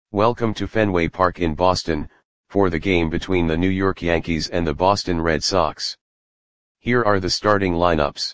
Welcome to Fenway Park in Boston, for the game between the New York Yankees and the Boston Red Sox. Here are the starting lineups.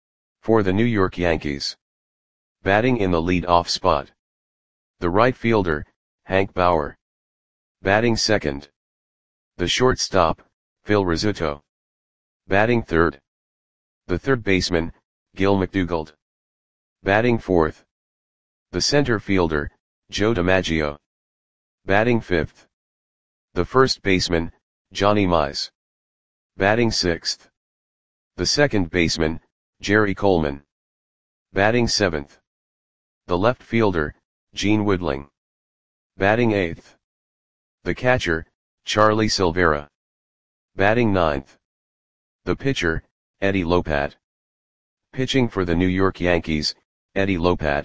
For the New York Yankees. Batting in the lead-off spot. The right fielder, Hank Bauer. Batting second. The shortstop, Phil Rizzuto. Batting third. The third baseman, Gil McDougald. Batting fourth. The center fielder, Joe DiMaggio. Batting fifth. The first baseman, Johnny Mize. Batting sixth. The second baseman, Jerry Coleman. Batting seventh. The left fielder, Gene Woodling. Batting eighth. The catcher, Charlie Silvera. Batting ninth. The pitcher, Eddie Lopat. Pitching for the New York Yankees, Eddie Lopat.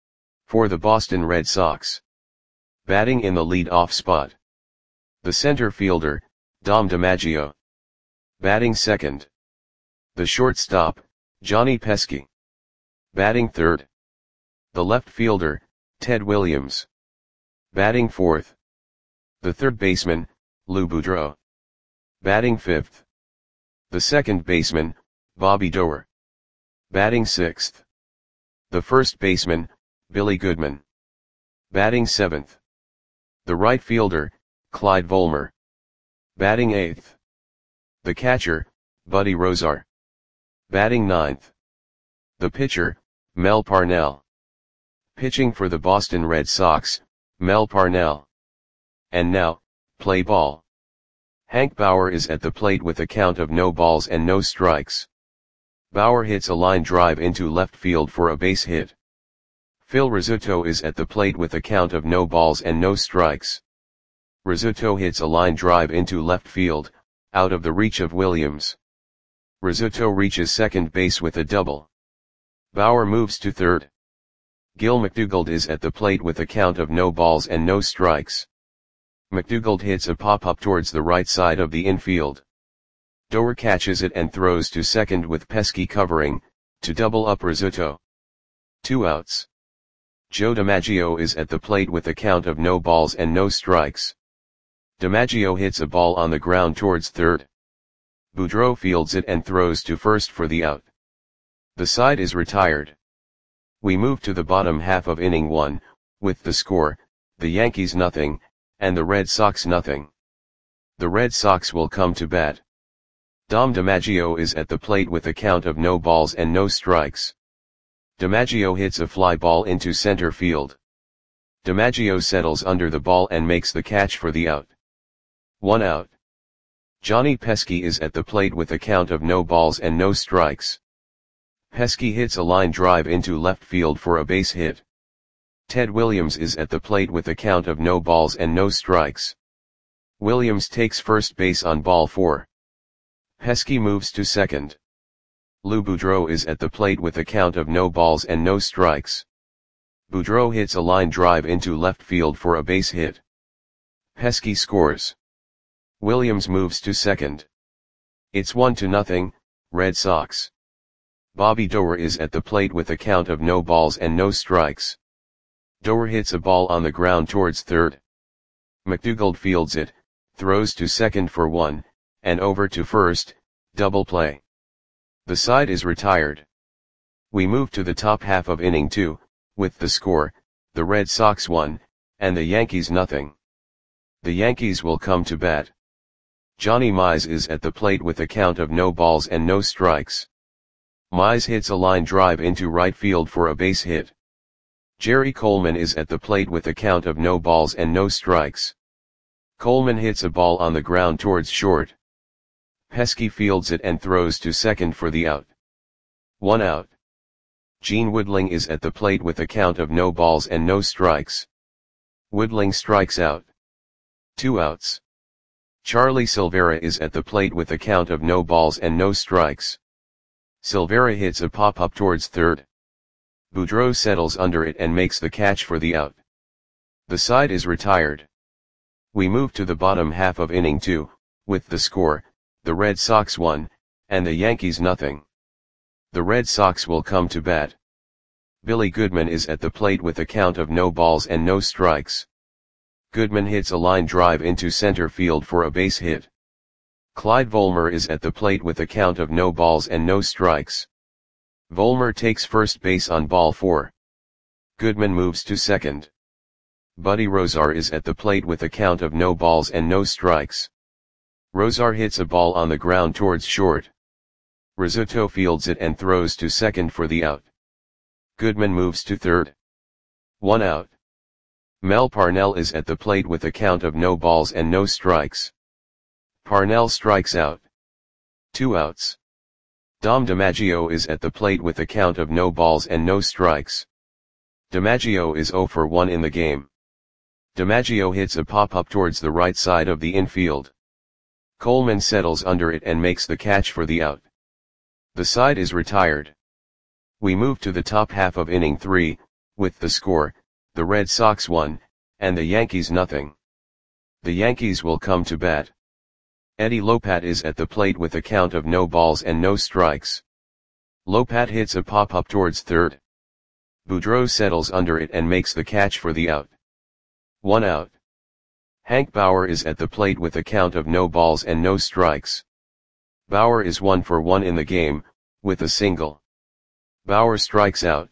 For the Boston Red Sox. Batting in the lead-off spot. The center fielder, Dom DiMaggio. Batting second. The shortstop, Johnny Pesky. Batting third. The left fielder, Ted Williams. Batting fourth. The third baseman, Lou Boudreau. Batting fifth. The second baseman, Bobby Doerr. Batting sixth. The first baseman, Billy Goodman. Batting seventh. The right fielder, Clyde Volmer. Batting eighth. The catcher, Buddy Rozar. Batting ninth. The pitcher, Mel Parnell. Pitching for the Boston Red Sox, Mel Parnell. And now, play ball. Hank Bauer is at the plate with a count of no balls and no strikes. Bauer hits a line drive into left field for a base hit. Phil Rizzuto is at the plate with a count of no balls and no strikes. Rizzuto hits a line drive into left field, out of the reach of Williams. Rizzuto reaches second base with a double. Bauer moves to third. Gil McDougald is at the plate with a count of no balls and no strikes. McDougald hits a pop-up towards the right side of the infield. Doerr catches it and throws to second with Pesky covering, to double up Rizzuto. 2 outs. Joe DiMaggio is at the plate with a count of no balls and no strikes. DiMaggio hits a ball on the ground towards third. Boudreau fields it and throws to first for the out. The side is retired. We move to the bottom half of inning 1, with the score, the Yankees nothing, and the Red Sox nothing. The Red Sox will come to bat. Dom DiMaggio is at the plate with a count of no balls and no strikes. DiMaggio hits a fly ball into center field. DiMaggio settles under the ball and makes the catch for the out. 1 out. Johnny Pesky is at the plate with a count of no balls and no strikes. Pesky hits a line drive into left field for a base hit. Ted Williams is at the plate with a count of no balls and no strikes. Williams takes first base on ball 4. Pesky moves to second. Lou Boudreau is at the plate with a count of no balls and no strikes. Boudreau hits a line drive into left field for a base hit. Pesky scores. Williams moves to second. It's 1-0, Red Sox. Bobby Doerr is at the plate with a count of no balls and no strikes. Doerr hits a ball on the ground towards third. McDougald fields it, throws to second for 1, and over to first, double play. The side is retired. We move to the top half of inning 2, with the score, the Red Sox 1, and the Yankees nothing. The Yankees will come to bat. Johnny Mize is at the plate with a count of no balls and no strikes. Mize hits a line drive into right field for a base hit. Jerry Coleman is at the plate with a count of no balls and no strikes. Coleman hits a ball on the ground towards short. Pesky fields it and throws to second for the out. 1 out. Gene Woodling is at the plate with a count of no balls and no strikes. Woodling strikes out. 2 outs. Charlie Silvera is at the plate with a count of no balls and no strikes. Silvera hits a pop-up towards third. Boudreau settles under it and makes the catch for the out. The side is retired. We move to the bottom half of inning 2, with the score, the Red Sox 1, and the Yankees nothing. The Red Sox will come to bat. Billy Goodman is at the plate with a count of no balls and no strikes. Goodman hits a line drive into center field for a base hit. Clyde Volmer is at the plate with a count of no balls and no strikes. Volmer takes first base on ball 4. Goodman moves to second. Buddy Rozar is at the plate with a count of no balls and no strikes. Rozar hits a ball on the ground towards short. Rizzuto fields it and throws to second for the out. Goodman moves to third. 1 out. Mel Parnell is at the plate with a count of no balls and no strikes. Parnell strikes out. 2 outs. Dom DiMaggio is at the plate with a count of no balls and no strikes. DiMaggio is 0 for 1 in the game. DiMaggio hits a pop-up towards the right side of the infield. Coleman settles under it and makes the catch for the out. The side is retired. We move to the top half of inning 3, with the score, the Red Sox 1, and the Yankees nothing. The Yankees will come to bat. Eddie Lopat is at the plate with a count of no balls and no strikes. Lopat hits a pop-up towards third. Boudreau settles under it and makes the catch for the out. 1 out. Hank Bauer is at the plate with a count of no balls and no strikes. Bauer is 1 for 1 in the game, with a single. Bauer strikes out.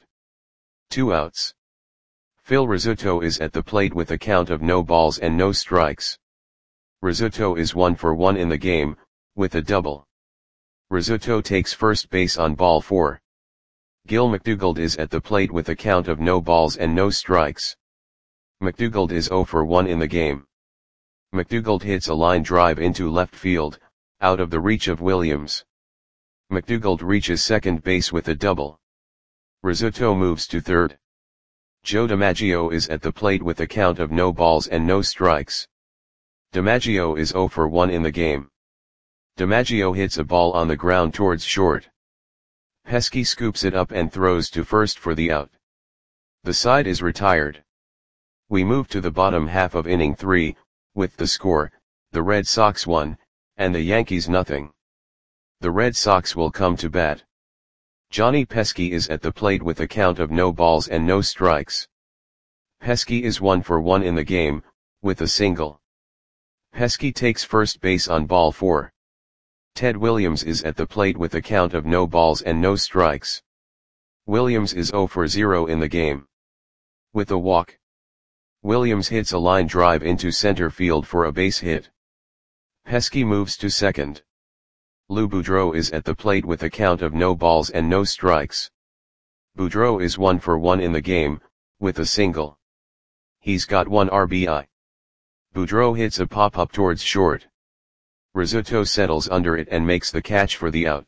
2 outs. Phil Rizzuto is at the plate with a count of no balls and no strikes. Rizzuto is 1 for 1 in the game, with a double. Rizzuto takes first base on ball 4. Gil McDougald is at the plate with a count of no balls and no strikes. McDougald is 0 for 1 in the game. McDougald hits a line drive into left field, out of the reach of Williams. McDougald reaches second base with a double. Rizzuto moves to third. Joe DiMaggio is at the plate with a count of no balls and no strikes. DiMaggio is 0 for 1 in the game. DiMaggio hits a ball on the ground towards short. Pesky scoops it up and throws to first for the out. The side is retired. We move to the bottom half of inning 3, with the score, the Red Sox 1, and the Yankees nothing. The Red Sox will come to bat. Johnny Pesky is at the plate with a count of no balls and no strikes. Pesky is 1 for 1 in the game, with a single. Pesky takes first base on ball 4. Ted Williams is at the plate with a count of no balls and no strikes. Williams is 0 for 0 in the game. With a walk. Williams hits a line drive into center field for a base hit. Pesky moves to second. Lou Boudreau is at the plate with a count of no balls and no strikes. Boudreau is 1 for 1 in the game, with a single. He's got 1 RBI. Boudreau hits a pop-up towards short. Rizzuto settles under it and makes the catch for the out.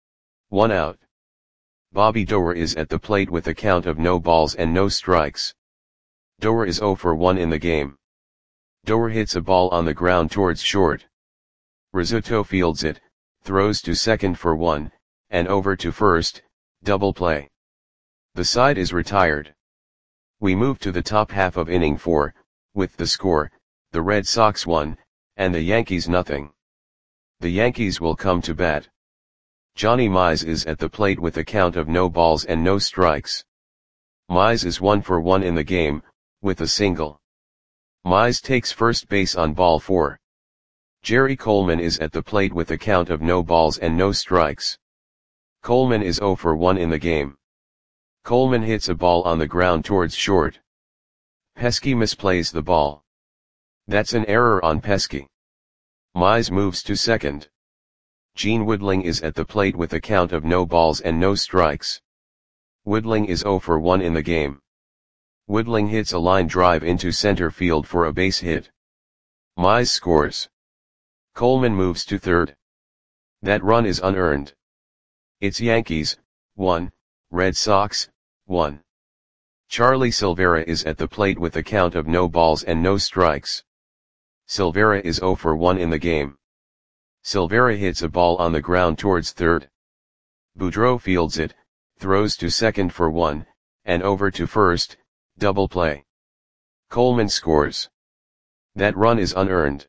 1 out. Bobby Doerr is at the plate with a count of no balls and no strikes. Doerr is 0 for 1 in the game. Doerr hits a ball on the ground towards short. Rizzuto fields it, throws to second for 1, and over to first, double play. The side is retired. We move to the top half of inning 4, with the score, the Red Sox 1, and the Yankees nothing. The Yankees will come to bat. Johnny Mize is at the plate with a count of no balls and no strikes. Mize is 1 for 1 in the game, with a single. Mize takes first base on ball 4. Jerry Coleman is at the plate with a count of no balls and no strikes. Coleman is 0 for 1 in the game. Coleman hits a ball on the ground towards short. Pesky misplays the ball. That's an error on Pesky. Mize moves to second. Gene Woodling is at the plate with a count of no balls and no strikes. Woodling is 0 for 1 in the game. Woodling hits a line drive into center field for a base hit. Mize scores. Coleman moves to third. That run is unearned. It's Yankees, 1, Red Sox, 1. Charlie Silvera is at the plate with a count of no balls and no strikes. Silvera is 0 for 1 in the game. Silvera hits a ball on the ground towards third. Boudreau fields it, throws to second for 1, and over to first, double play. Coleman scores. That run is unearned.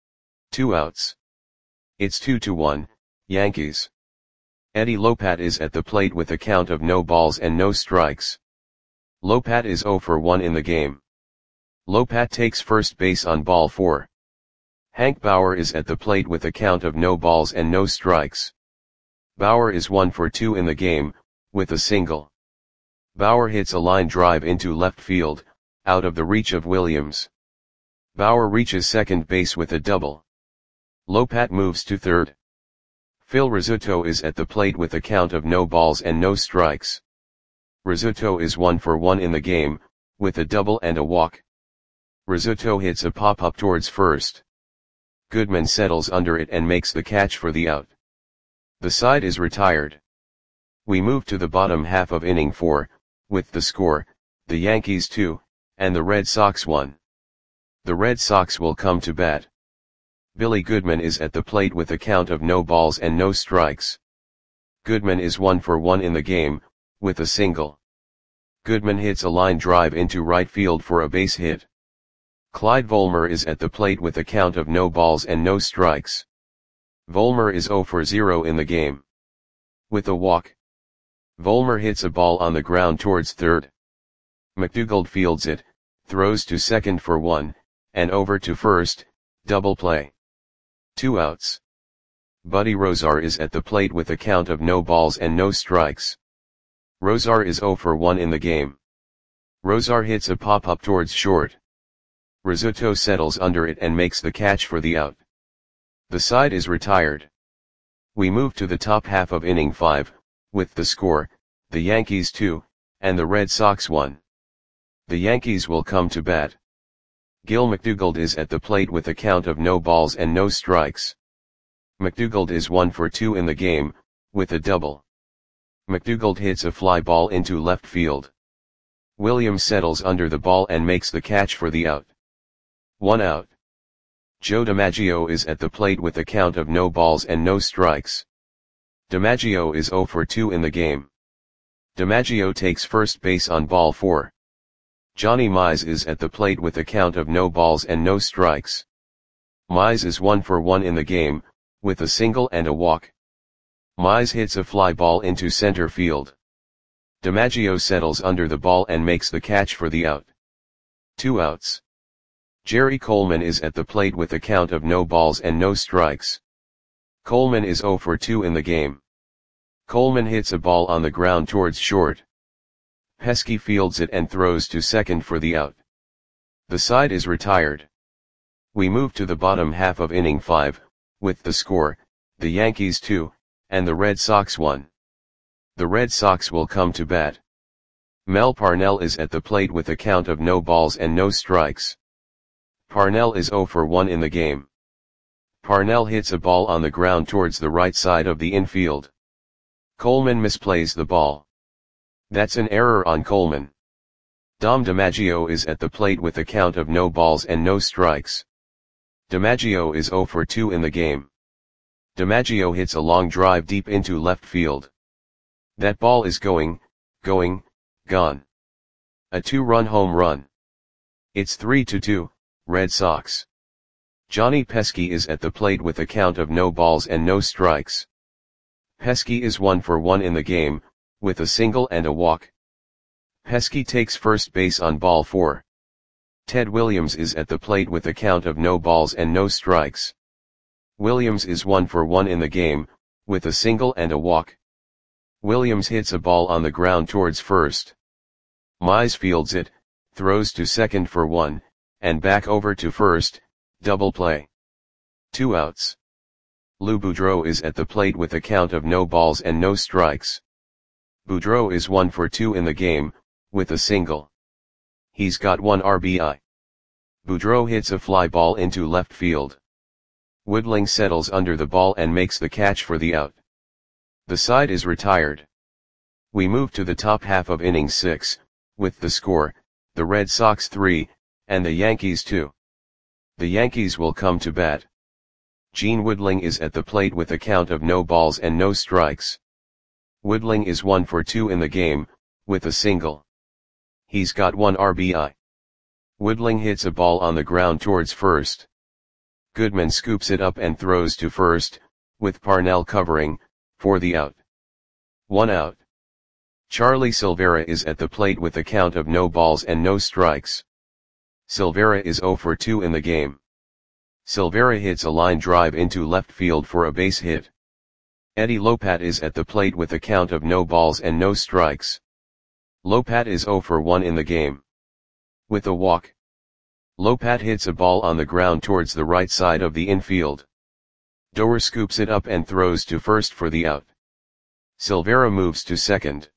2 outs. It's 2-1, Yankees. Eddie Lopat is at the plate with a count of no balls and no strikes. Lopat is 0 for 1 in the game. Lopat takes first base on ball 4. Hank Bauer is at the plate with a count of no balls and no strikes. Bauer is 1 for 2 in the game, with a single. Bauer hits a line drive into left field, out of the reach of Williams. Bauer reaches second base with a double. Lopat moves to third. Phil Rizzuto is at the plate with a count of no balls and no strikes. Rizzuto is 1 for 1 in the game, with a double and a walk. Rizzuto hits a pop-up towards first. Goodman settles under it and makes the catch for the out. The side is retired. We move to the bottom half of inning 4, with the score, the Yankees 2, and the Red Sox 1. The Red Sox will come to bat. Billy Goodman is at the plate with a count of no balls and no strikes. Goodman is 1 for 1 in the game, with a single. Goodman hits a line drive into right field for a base hit. Clyde Volmer is at the plate with a count of no balls and no strikes. Volmer is 0 for 0 in the game. With a walk. Volmer hits a ball on the ground towards third. McDougald fields it, throws to second for 1, and over to first, double play. 2 outs. Buddy Rozar is at the plate with a count of no balls and no strikes. Rozar is 0 for 1 in the game. Rozar hits a pop-up towards short. Rizzuto settles under it and makes the catch for the out. The side is retired. We move to the top half of inning 5, with the score, the Yankees 2, and the Red Sox 1. The Yankees will come to bat. Gil McDougald is at the plate with a count of no balls and no strikes. McDougald is 1 for 2 in the game, with a double. McDougald hits a fly ball into left field. Williams settles under the ball and makes the catch for the out. 1 out. Joe DiMaggio is at the plate with a count of no balls and no strikes. DiMaggio is 0 for 2 in the game. DiMaggio takes first base on ball 4. Johnny Mize is at the plate with a count of no balls and no strikes. Mize is 1 for 1 in the game, with a single and a walk. Mize hits a fly ball into center field. DiMaggio settles under the ball and makes the catch for the out. 2 outs. Jerry Coleman is at the plate with a count of no balls and no strikes. Coleman is 0 for 2 in the game. Coleman hits a ball on the ground towards short. Pesky fields it and throws to second for the out. The side is retired. We move to the bottom half of inning 5, with the score, the Yankees 2, and the Red Sox 1. The Red Sox will come to bat. Mel Parnell is at the plate with a count of no balls and no strikes. Parnell is 0 for 1 in the game. Parnell hits a ball on the ground towards the right side of the infield. Coleman misplays the ball. That's an error on Coleman. Dom DiMaggio is at the plate with a count of no balls and no strikes. DiMaggio is 0 for 2 in the game. DiMaggio hits a long drive deep into left field. That ball is gone. A 2-run home run. It's 3-2, Red Sox. Johnny Pesky is at the plate with a count of no balls and no strikes. Pesky is 1 for 1 in the game, with a single and a walk. Pesky takes first base on ball 4. Ted Williams is at the plate with a count of no balls and no strikes. Williams is 1 for 1 in the game, with a single and a walk. Williams hits a ball on the ground towards first. Mize fields it, throws to second for 1, and back over to first, double play. 2 outs. Lou Boudreau is at the plate with a count of no balls and no strikes. Boudreau is 1 for 2 in the game, with a single. He's got 1 RBI. Boudreau hits a fly ball into left field. Woodling settles under the ball and makes the catch for the out. The side is retired. We move to the top half of inning 6, with the score, the Red Sox 3, and the Yankees 2. The Yankees will come to bat. Gene Woodling is at the plate with a count of no balls and no strikes. Woodling is 1 for 2 in the game, with a single. He's got 1 RBI. Woodling hits a ball on the ground towards first. Goodman scoops it up and throws to first, with Parnell covering, for the out. 1 out. Charlie Silvera is at the plate with a count of no balls and no strikes. Silvera is 0 for 2 in the game. Silvera hits a line drive into left field for a base hit. Eddie Lopat is at the plate with a count of no balls and no strikes. Lopat is 0 for 1 in the game. With a walk, Lopat hits a ball on the ground towards the right side of the infield. Doer scoops it up and throws to first for the out. Silvera moves to second.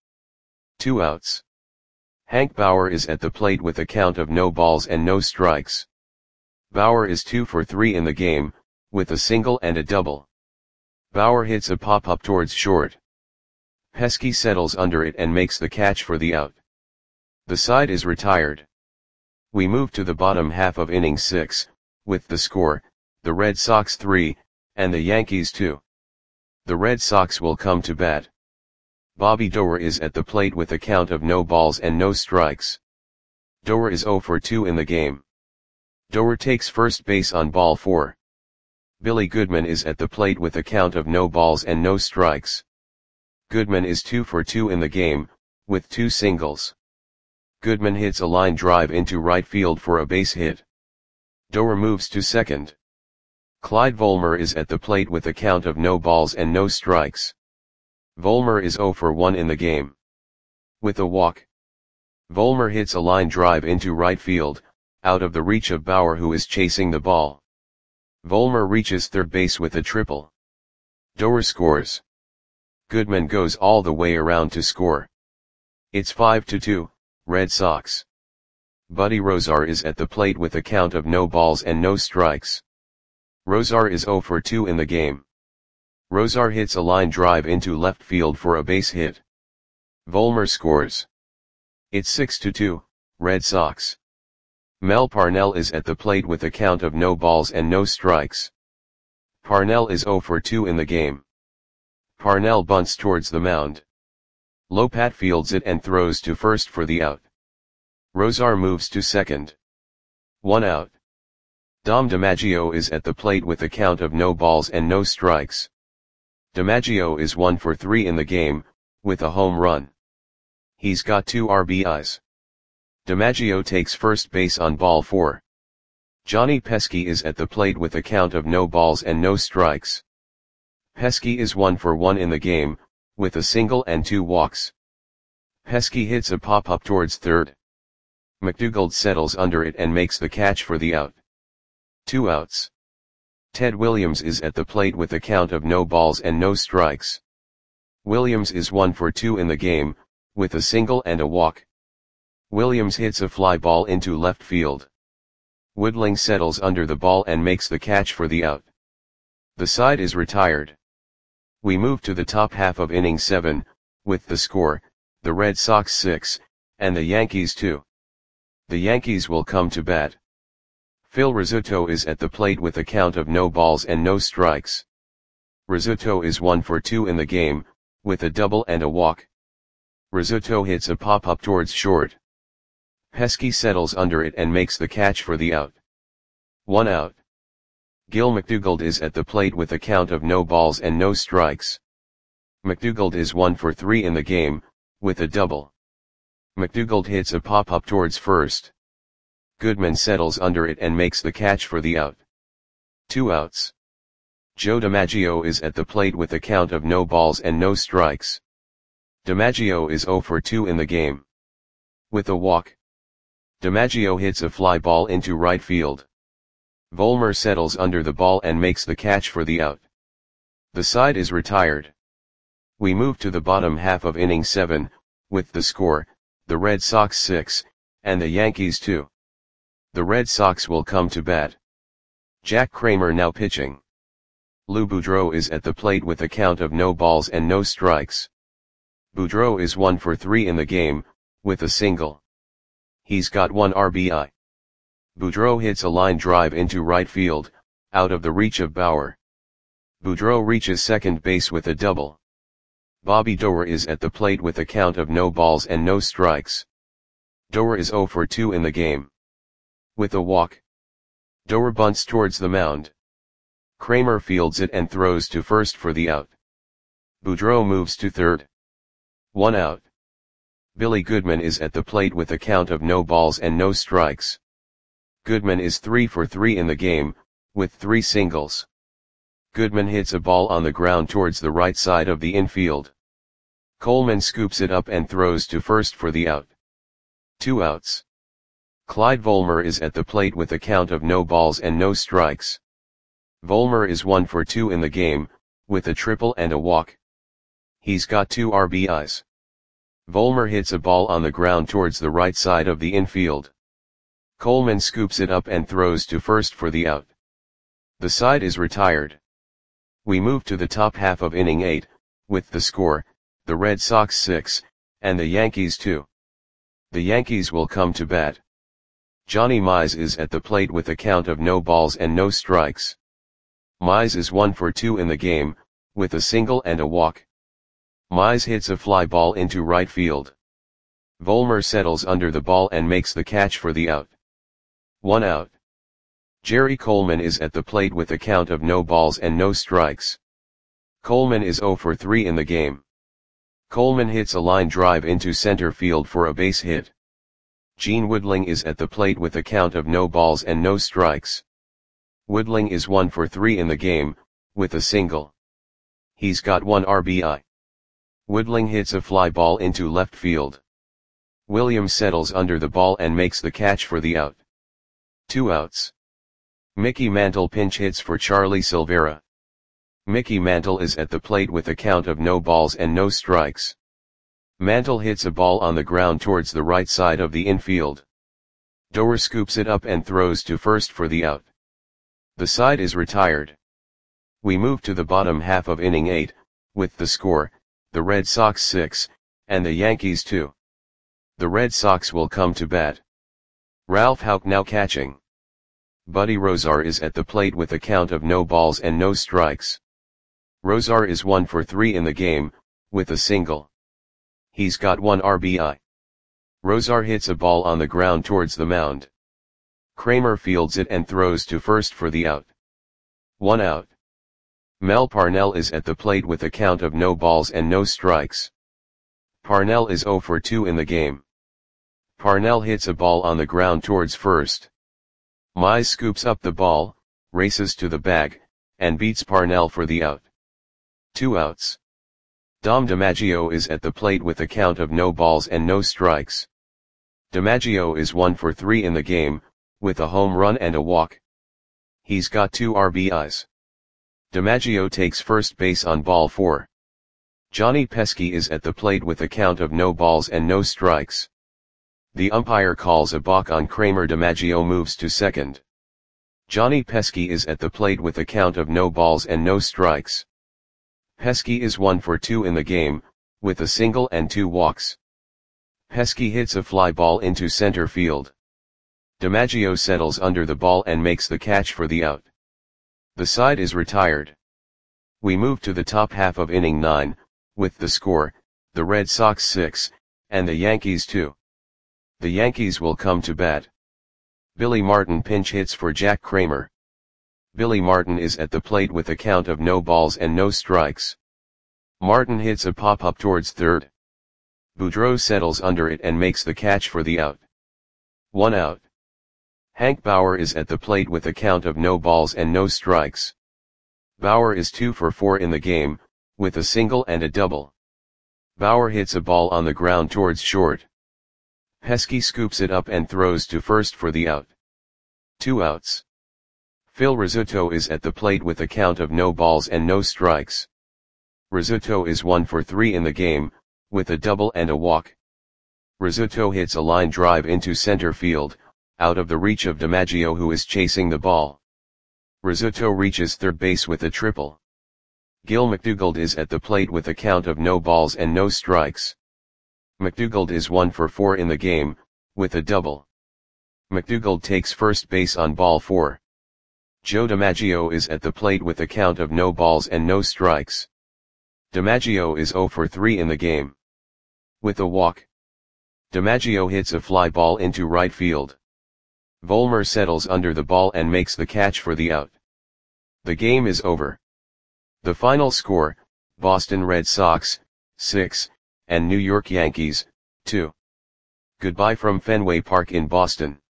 2 outs. Hank Bauer is at the plate with a count of no balls and no strikes. Bauer is 2 for 3 in the game, with a single and a double. Bauer hits a pop-up towards short. Pesky settles under it and makes the catch for the out. The side is retired. We move to the bottom half of inning 6, with the score, the Red Sox 3, and the Yankees 2. The Red Sox will come to bat. Bobby Doer is at the plate with a count of no balls and no strikes. Doer is 0 for 2 in the game. Doer takes first base on ball 4. Billy Goodman is at the plate with a count of no balls and no strikes. Goodman is 2 for 2 in the game, with 2 singles. Goodman hits a line drive into right field for a base hit. Doer moves to second. Clyde Volmer is at the plate with a count of no balls and no strikes. Volmer is 0 for 1 in the game. With a walk, Volmer hits a line drive into right field, out of the reach of Bauer who is chasing the ball. Volmer reaches third base with a triple. Doer scores. Goodman goes all the way around to score. It's 5-2, Red Sox. Buddy Rozar is at the plate with a count of no balls and no strikes. Rozar is 0 for 2 in the game. Rozar hits a line drive into left field for a base hit. Volmer scores. It's 6-2, Red Sox. Mel Parnell is at the plate with a count of no balls and no strikes. Parnell is 0 for 2 in the game. Parnell bunts towards the mound. Lopat fields it and throws to first for the out. Rozar moves to second. 1 out. Dom DiMaggio is at the plate with a count of no balls and no strikes. DiMaggio is 1 for 3 in the game, with a home run. He's got 2 RBIs. DiMaggio takes first base on ball 4. Johnny Pesky is at the plate with a count of no balls and no strikes. Pesky is 1 for 1 in the game, with a single and 2 walks. Pesky hits a pop-up towards third. McDougald settles under it and makes the catch for the out. 2 outs. Ted Williams is at the plate with a count of no balls and no strikes. Williams is 1 for 2 in the game, with a single and a walk. Williams hits a fly ball into left field. Woodling settles under the ball and makes the catch for the out. The side is retired. We move to the top half of inning 7, with the score, the Red Sox 6, and the Yankees 2. The Yankees will come to bat. Phil Rizzuto is at the plate with a count of no balls and no strikes. Rizzuto is 1 for 2 in the game, with a double and a walk. Rizzuto hits a pop-up towards short. Pesky settles under it and makes the catch for the out. 1 out. Gil McDougald is at the plate with a count of no balls and no strikes. McDougald is 1 for 3 in the game, with a double. McDougald hits a pop-up towards first. Goodman settles under it and makes the catch for the out. 2 outs. Joe DiMaggio is at the plate with a count of no balls and no strikes. DiMaggio is 0 for 2 in the game. With a walk, DiMaggio hits a fly ball into right field. Volmer settles under the ball and makes the catch for the out. The side is retired. We move to the bottom half of inning 7, with the score, the Red Sox 6, and the Yankees 2. The Red Sox will come to bat. Jack Kramer now pitching. Lou Boudreau is at the plate with a count of no balls and no strikes. Boudreau is 1 for 3 in the game, with a single. He's got 1 RBI. Boudreau hits a line drive into right field, out of the reach of Bauer. Boudreau reaches second base with a double. Bobby Doer is at the plate with a count of no balls and no strikes. Doer is 0 for 2 in the game. With a walk, Doer bunts towards the mound. Kramer fields it and throws to first for the out. Boudreau moves to third. 1 out. Billy Goodman is at the plate with a count of no balls and no strikes. Goodman is 3 for 3 in the game, with 3 singles. Goodman hits a ball on the ground towards the right side of the infield. Coleman scoops it up and throws to first for the out. 2 outs. Clyde Volmer is at the plate with a count of no balls and no strikes. Volmer is 1 for 2 in the game, with a triple and a walk. He's got 2 RBIs. Volmer hits a ball on the ground towards the right side of the infield. Coleman scoops it up and throws to first for the out. The side is retired. We move to the top half of inning 8, with the score, the Red Sox 6, and the Yankees 2. The Yankees will come to bat. Johnny Mize is at the plate with a count of no balls and no strikes. Mize is 1 for 2 in the game, with a single and a walk. Mize hits a fly ball into right field. Volmer settles under the ball and makes the catch for the out. 1 out. Jerry Coleman is at the plate with a count of no balls and no strikes. Coleman is 0 for 3 in the game. Coleman hits a line drive into center field for a base hit. Gene Woodling is at the plate with a count of no balls and no strikes. Woodling is 1 for 3 in the game, with a single. He's got 1 RBI. Woodling hits a fly ball into left field. Williams settles under the ball and makes the catch for the out. 2 outs. Mickey Mantle pinch hits for Charlie Silvera. Mickey Mantle is at the plate with a count of no balls and no strikes. Mantle hits a ball on the ground towards the right side of the infield. Doer scoops it up and throws to first for the out. The side is retired. We move to the bottom half of inning 8, with the score, the Red Sox 6, and the Yankees 2. The Red Sox will come to bat. Ralph Houck now catching. Buddy Rozar is at the plate with a count of no balls and no strikes. Rozar is 1 for 3 in the game, with a single. He's got 1 RBI. Rozar hits a ball on the ground towards the mound. Kramer fields it and throws to first for the out. 1 out. Mel Parnell is at the plate with a count of no balls and no strikes. Parnell is 0 for 2 in the game. Parnell hits a ball on the ground towards first. Mize scoops up the ball, races to the bag, and beats Parnell for the out. 2 outs. Dom DiMaggio is at the plate with a count of no balls and no strikes. DiMaggio is 1 for 3 in the game, with a home run and a walk. He's got 2 RBIs. DiMaggio takes first base on ball 4. Johnny Pesky is at the plate with a count of no balls and no strikes. The umpire calls a balk on Kramer. DiMaggio moves to second. Johnny Pesky is at the plate with a count of no balls and no strikes. Pesky is 1 for 2 in the game, with a single and 2 walks. Pesky hits a fly ball into center field. DiMaggio settles under the ball and makes the catch for the out. The side is retired. We move to the top half of inning 9, with the score, the Red Sox 6, and the Yankees 2. The Yankees will come to bat. Billy Martin pinch hits for Jack Kramer. Billy Martin is at the plate with a count of no balls and no strikes. Martin hits a pop-up towards third. Boudreau settles under it and makes the catch for the out. 1 out. Hank Bauer is at the plate with a count of no balls and no strikes. Bauer is 2 for 4 in the game, with a single and a double. Bauer hits a ball on the ground towards short. Pesky scoops it up and throws to first for the out. 2 outs. Phil Rizzuto is at the plate with a count of no balls and no strikes. Rizzuto is 1 for 3 in the game, with a double and a walk. Rizzuto hits a line drive into center field, out of the reach of DiMaggio, who is chasing the ball. Rizzuto reaches third base with a triple. Gil McDougald is at the plate with a count of no balls and no strikes. McDougald is 1 for 4 in the game, with a double. McDougald takes first base on ball 4. Joe DiMaggio is at the plate with a count of no balls and no strikes. DiMaggio is 0 for 3 in the game. With a walk. DiMaggio hits a fly ball into right field. Volmer settles under the ball and makes the catch for the out. The game is over. The final score, Boston Red Sox, 6, and New York Yankees, 2. Goodbye from Fenway Park in Boston.